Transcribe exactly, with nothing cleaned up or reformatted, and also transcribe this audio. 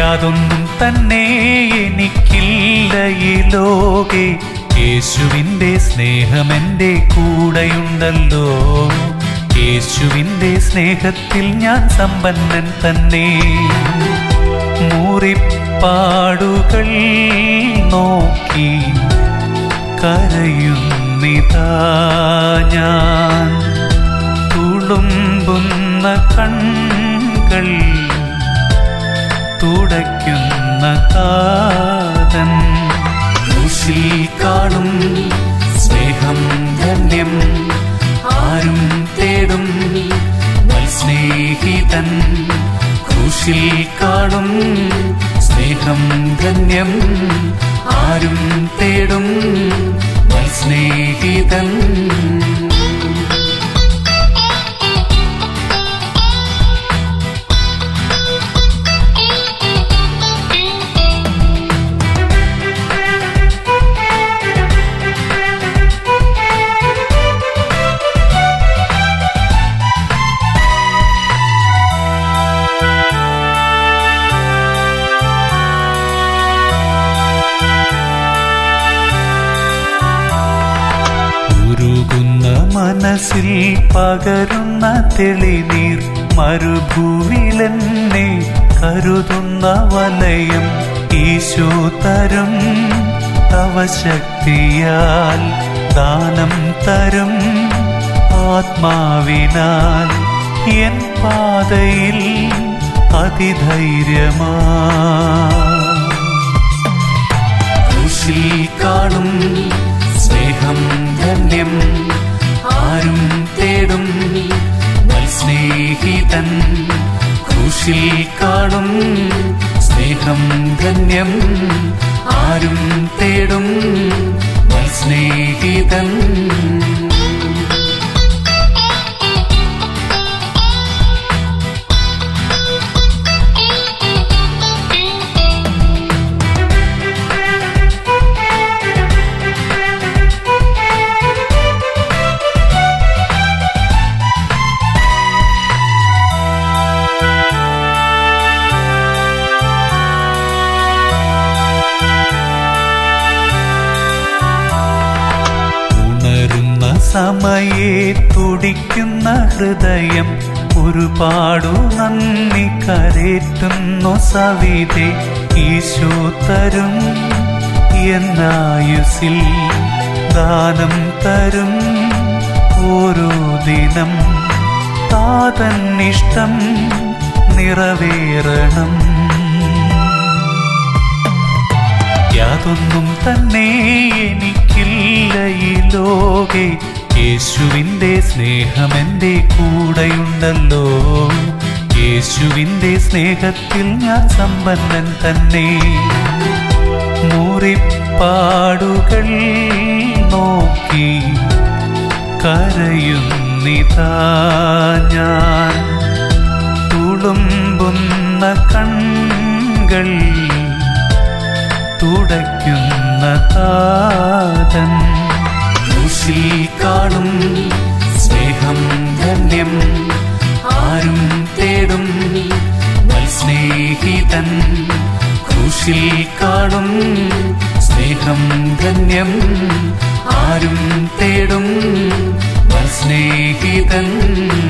യാതൊന്നും തന്നെ എനിക്കില്ല ഈ ലോകെ, യേശുവിൻ്റെ സ്നേഹമെൻ്റെ കൂടെയുണ്ടല്ലോ. യേശുവിൻ്റെ സ്നേഹത്തിൽ ഞാൻ സമ്പന്നൻ തന്നെ. മുറിപ്പാടുകൾ നോക്കി കരയുന്നിതാ ഞാൻ, തുളുമ്പുന്ന കണ്ണുകൾ തുടയ്ക്കുന്ന കാതൻ. ക്രൂശിൽ കാണും സ്നേഹം ധന്യം, ആരും തേടും സ്നേഹിതൻ. ക്രൂശിൽ കാണും സ്നേഹം ധന്യം, ആരും തേടും സ്നേഹിതൻ. മനസ്സിൽ പകരുന്ന തെളിനീർ, മരുഭൂവിലെന്നെ കരുതുന്ന വലയം. ഈശോ തരും തവ ശക്തിയാൽ, ദാനം തരും ആത്മാവിനാൽ. എൻ പാതയിൽ അതിധൈര്യമാ ക്രൂശിൽ കാണും സ്നേഹം ധന്യം, ആരും തേടും സ്നേഹിതൻ. ക്രൂശിൽ കാണും സ്നേഹം ധന്യം, ആരും തേടും സ്നേഹിതൻ. സമയേ തുടിക്കുന്ന ഹൃദയം, ഒരുപാടു നന്ദി കരേറ്റുന്നു സവിധേ. ഈശോ തരും എന്നായുസിൽ, ദാനം തരും ഓരോ ദിനം. താതന്നിഷ്ടം നിറവേറണം. യാതൊന്നും തന്നെ എനിക്കില്ല ഈ ലോകെ, യേശുവിൻ്റെ സ്നേഹമെൻ്റെ കൂടെയുണ്ടല്ലോ. യേശുവിൻ്റെ സ്നേഹത്തിൽ ഞാൻ സമ്പന്നൻ തന്നെ. മുറിപ്പാടുകൾ നോക്കി കരയുന്നിതാ ഞാൻ, തുളുമ്പുന്ന കണ്ണുകൾ തുടയ്ക്കുന്ന കാതൻ. ക്രൂശിൽ കാണും സ്നേഹം ധന്യം, ആരും തേടും സ്നേഹിതൻ. ക്രൂശിൽ കാണും സ്നേഹം ധന്യം, ആരും തേടും സ്നേഹിതൻ.